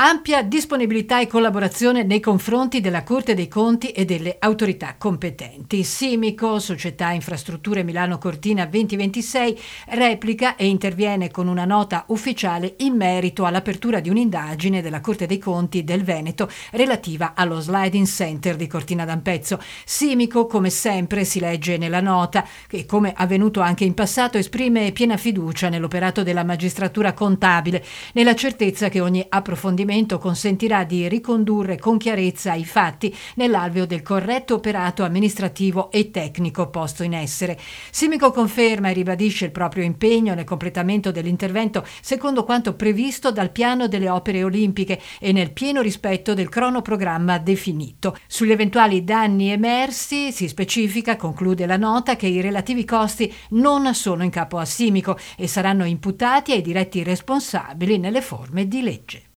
Ampia disponibilità e collaborazione nei confronti della Corte dei Conti e delle autorità competenti. Simico, Società Infrastrutture Milano Cortina 2026, replica e interviene con una nota ufficiale in merito all'apertura di un'indagine della Corte dei Conti del Veneto relativa allo sliding center di Cortina d'Ampezzo. Simico, come sempre si legge nella nota, che come avvenuto anche in passato esprime piena fiducia nell'operato della magistratura contabile, nella certezza che ogni approfondimento consentirà di ricondurre con chiarezza i fatti nell'alveo del corretto operato amministrativo e tecnico posto in essere. Simico conferma e ribadisce il proprio impegno nel completamento dell'intervento secondo quanto previsto dal piano delle opere olimpiche e nel pieno rispetto del cronoprogramma definito. Sugli eventuali danni emersi si specifica, conclude la nota, che i relativi costi non sono in capo a Simico e saranno imputati ai diretti responsabili nelle forme di legge.